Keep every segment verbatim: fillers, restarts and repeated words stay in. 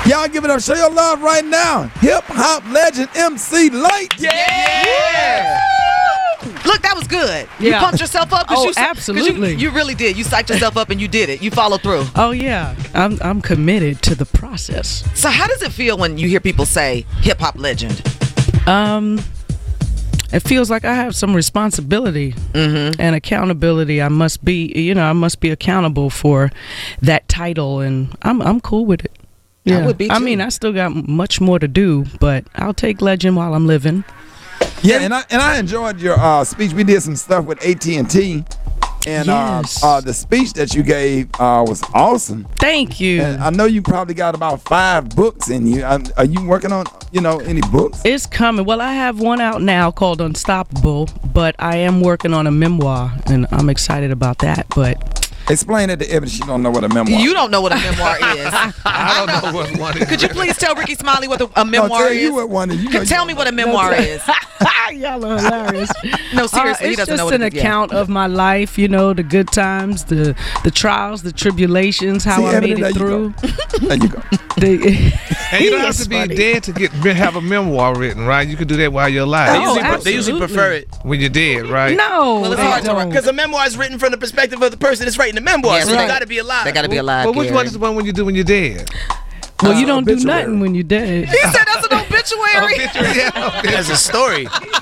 Y'all give it up. Show your love right now. Hip hop legend M C Lyte. Yeah. yeah. Look, that was good. Yeah. You pumped yourself up. Oh, you, absolutely. You, you really did. You psyched yourself up and you did it. You followed through. Oh, yeah. I'm I'm committed to the process. So how does it feel when you hear people say hip hop legend? Um, it feels like I have some responsibility Mm-hmm. and accountability. I must be, you know, I must be accountable for that title, and I'm I'm cool with it. I would be, I too. mean, I still got much more to do, but I'll take legend while I'm living. Yeah, and I and I enjoyed your uh, speech. We did some stuff with A T and T, and Yes. uh, uh, the speech that you gave uh, was awesome. Thank you. And I know you probably got about five books in you. Um, are you working on, you know, any books? It's coming. Well, I have one out now called Unstoppable, but I am working on a memoir, and I'm excited about that. But Explain it to Ebony. She don't know what a memoir. You don't know what a memoir is. I don't know what one is. Could you please tell Ricky Smiley what the, a No, memoir tell is? you what one is. You know Tell you me what a memoir is. Y'all are hilarious. No, Uh, seriously, he it's doesn't just know what an it is. Yeah. account of my life, you know, the good times, the the trials, the tribulations, how See, I Ebony, made there it you through. There you go. The- And you don't have It's to be funny. dead to get have a memoir written, right? You could do that while you're They alive. Oh, usually, pre- they usually absolutely. prefer it When you're dead, right? No, Well, it's they hard to don't. because a memoir is written from the perspective of the person that's writing the memoir. Yeah, so right. you got to be alive. They got to be alive. Well, which Gary. one is the one when you do when you're dead? Well, you Uh, don't do obituary. nothing when you're dead. He said that's an obituary. Yeah. That's a story.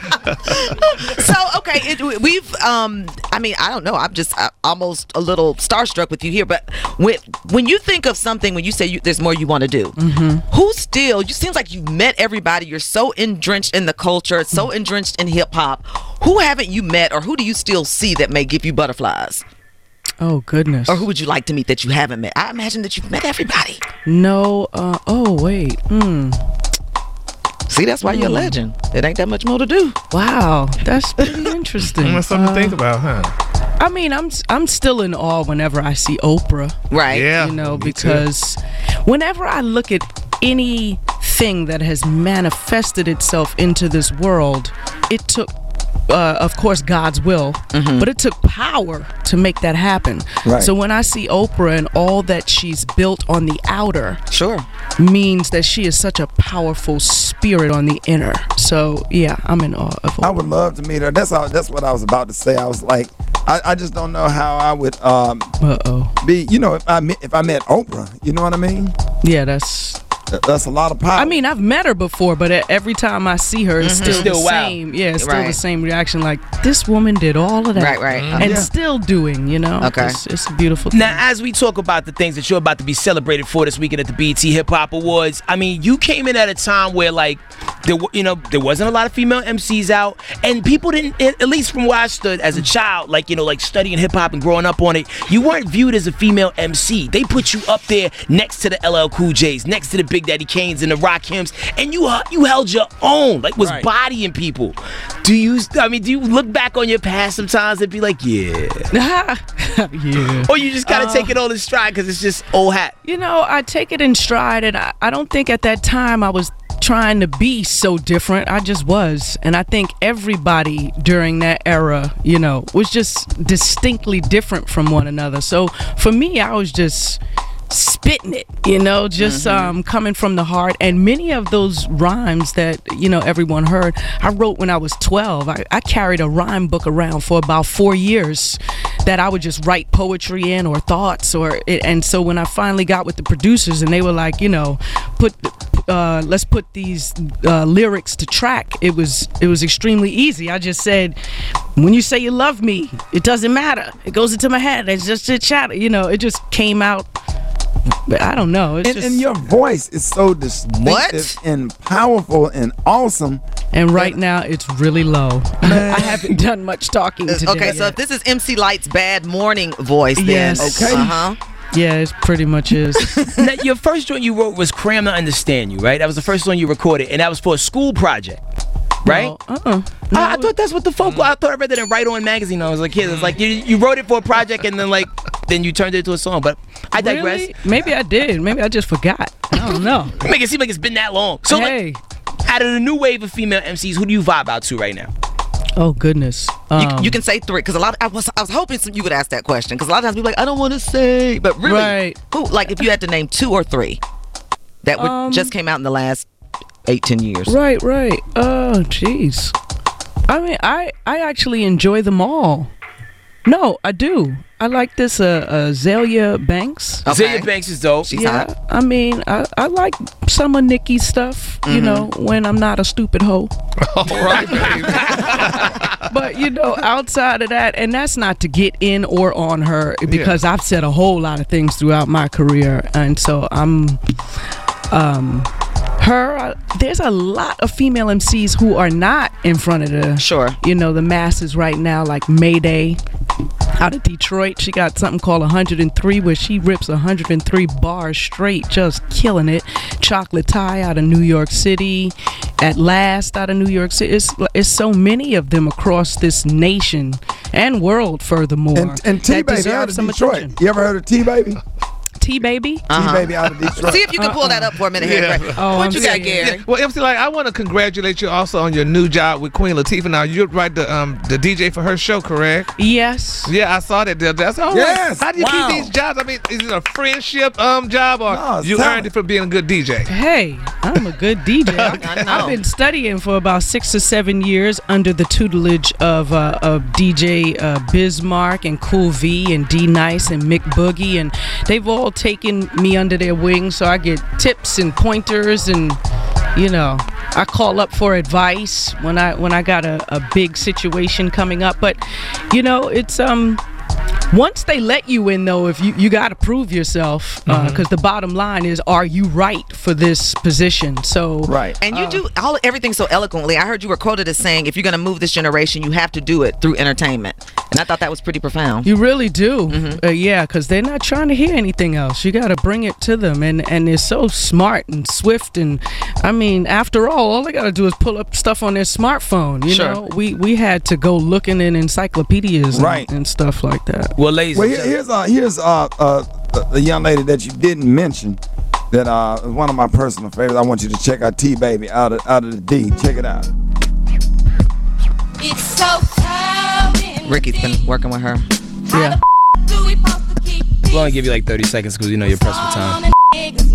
So okay, it, we've um, I mean, I don't know. I'm just uh, almost a little starstruck with you here. But when when you think of something, when you say you, there's more you want to do, Mm-hmm. who still? You seems like you've met everybody. You're so entrenched in the culture, so entrenched in hip hop. Who haven't you met, or who do you still see that may give you butterflies? Oh goodness. Or who would you like to meet that you haven't met? I imagine that you've met everybody. No. Uh, oh wait. Mm. See, that's why you're a legend. It ain't that much more to do. Wow, that's pretty interesting. That's something Uh, to think about, huh? I mean, I'm I'm still in awe whenever I see Oprah. Right. Yeah. You know, me too. because whenever I look at anything that has manifested itself into this world, it took, uh, of course, God's will, but it took power to make that happen. Right. So when I see Oprah and all that she's built on the outer, Sure. means that she is such a powerful spirit on the inner. So yeah, I'm in awe of I Oprah. would love to meet her. That's all. That's what I was about to say. I was like, I, I just don't know how I would um, Uh oh. be. You know, if I met, if I met Oprah, you know what I mean? Yeah, that's. Th- That's a lot of power. I mean, I've met her before, but e- every time I see her, it's still, Still the wow. same. Yeah, it's still Right. the same reaction. Like, this woman did all of that, Right, right. and Yeah. still doing. You know, Okay. It's, it's a beautiful thing. Now, as we talk about the things that you're about to be celebrated for this weekend at the B E T Hip Hop Awards, I mean, you came in at a time where, like, there, wa- you know, there wasn't a lot of female M Cs out, and people didn't, at at least from where I stood as a child, like, you know, like studying hip hop and growing up on it, you weren't viewed as a female M C. They put you up there next to the L L Cool J's, next to the Big Daddy Kanes and the Rakims, and you uh, you held your own, like, was Right. bodying people. Do you? I mean, do you look back on your past sometimes and be like, yeah, yeah. or you just gotta Uh, take it all in stride because it's just old hat? You know, I take it in stride, and I, I don't think at that time I was trying to be so different. I just was. And I think everybody during that era, you know, was just distinctly different from one another. So for me, I was just spitting it, you know, just um, coming from the heart. And many of those rhymes that, you know, everyone heard, I wrote when I was twelve. I, I carried a rhyme book around for about four years that I would just write poetry in or thoughts. or it, And so when I finally got with the producers and they were like, you know, put uh, let's put these uh, lyrics to track, it was it was extremely easy. I just said, when you say you love me, it doesn't matter. It goes into my head. It's just a chatter. You know, it just came out. But I don't know. It's and, just, and your voice is so distinctive What? and powerful and awesome. and right now it's really low. I haven't done much talking today. Okay, so if this is M C Lyte's bad morning voice, then Yes. Okay. Uh huh. yeah, it pretty much is. Now, your first joint you wrote was Cram to Understand You, right? That was the first one you recorded, and that was for a school project, right? No, uh-uh. I, I thought that's what the folk. I thought I read that in Right On magazine. I was like, kid, it's like you, you wrote it for a project, and then like then you turned it into a song. But I digress. Really? Maybe I did. Maybe I just forgot. I don't know. You make it seem like it's been that long. So, Hey. like, out of the new wave of female M Cs, who do you vibe out to right now? Oh goodness. You, Um, you can say three because a lot. Of, I was I was hoping some, you would ask that question because a lot of times people are like I don't want to say, but really, Right. who? Like if you had to name two or three that would, Um, just came out in the last eight, ten years? Right, right. Oh, jeez. I mean, I I actually enjoy them all. No, I do. I like this uh, uh Zelia Banks. Okay. Zelia Banks is dope. She's yeah, hot. I mean, I, I like some of Nicki's stuff, you know, when I'm not a stupid hoe. All right, baby. But, you know, outside of that, and that's not to get in or on her, because I've said a whole lot of things throughout my career. And so I'm, um, her, uh, there's a lot of female M Cs who are not in front of the, Sure. you know, the masses right now, like Mayday out of Detroit. She got something called one hundred three where she rips one hundred three bars straight, just killing it. Chocolate Tie out of New York City. At Last out of New York City. It's, it's so many of them across this nation and world, furthermore. And, and T that Baby deserve out of some Detroit. attention. You ever heard of T Baby? T Baby? Uh-huh. T Baby out of Detroit. See if you can pull that up for a minute here. Yeah. Greg. Oh, what I'm you got, scared. Gary? Yeah, well, M C Light, I want to congratulate you also on your new job with Queen Latifah. Now you're right, the um the D J for her show, correct? Yes. Yeah, I saw that. the other day. I said, oh, Yes. how do you Wow. keep these jobs? I mean, is it a friendship um job or No, it's you talent. earned it for being a good D J? Hey, I'm a good D J. I know. I've been studying for about six or seven years under the tutelage of uh, of D J uh, Bismarck and Cool V and D Nice and Mick Boogie, and they've all taken me under their wing, so I get tips and pointers, and you know, I call up for advice when I when I got a, a big situation coming up. But you know, it's um. Once they let you in, though, if you, you got to prove yourself, because Mm-hmm. the bottom line is, are you right for this position? So, Right. And you do all everything so eloquently. I heard you were quoted as saying, if you're going to move this generation, you have to do it through entertainment. And I thought that was pretty profound. you really do, Mm-hmm. uh, yeah, because they're not trying to hear anything else. You got to bring it to them, and and they're so smart and swift. And I mean, after all, all they got to do is pull up stuff on their smartphone. You Sure. know, we we had to go looking in encyclopedias, Right. and, and stuff like that. Well, ladies Well, and here, gentlemen, here's uh, here's uh, uh, the, the young lady that you didn't mention. That uh, is one of my personal favorites. I want you to check out T Baby out of out of the D. Check it out. It's so cold in Ricky's been working with her. Yeah. do we supposed to keep we'll only give you like thirty seconds because you know you're pressed for on time. a nigga's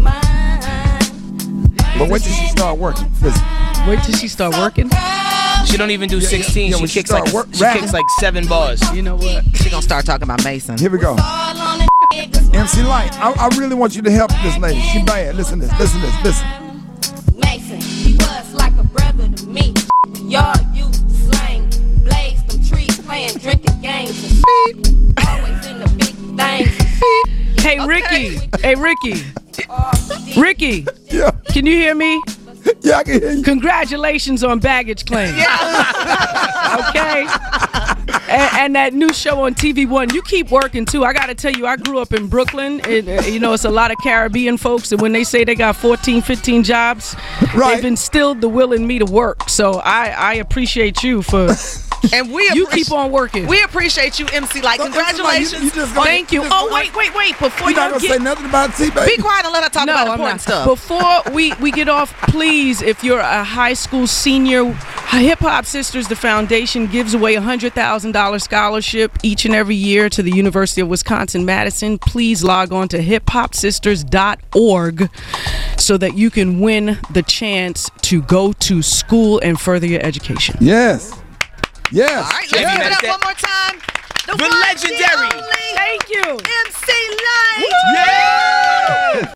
mind? But when did she start working? Listen, Wait till she start working. She don't even do sixteen. yeah, she when she kicks like start work- she rapping. kicks like seven bars. You know what? She gonna start talking about Mason. here we go. All on a nigga's M C Light, I, I really want you to help this lady. She bad. Listen to this. Listen to this. Listen. Mason, he was like a brother to me. Y'all used to slang, blaze them trees, playing drinking games and shit. Always in the big things. Hey, Ricky. Hey, Ricky. Ricky, Yeah, can you hear me? yeah, I can hear you. Congratulations on baggage claim. Okay. And, and that new show on T V One, you keep working too. I got to tell you, I grew up in Brooklyn. It, uh, you know, it's a lot of Caribbean folks, and when they say they got fourteen, fifteen jobs, Right. they've instilled the will in me to work. So I, I appreciate you for And we you appreciate- keep on working. We appreciate you, M C Light. Don't- don't- Congratulations. You, you just gonna, Thank you. just Oh gonna- wait, wait, wait! Before You're not y'all gonna get say nothing about T Baby. Be quiet and let her talk no, about I'm important not. stuff. Before we, we get off, please, if you're a high school senior, Hip Hop Sisters, the foundation, gives away a one hundred thousand dollars scholarship each and every year to the University of Wisconsin-Madison. Please log on to hip hop sisters dot org so that you can win the chance to go to school and further your education. Yes. Yes. All right, let's Yeah. give it up Yeah. one more time. The, The one, legendary. the only Thank you. M C Light. Yeah!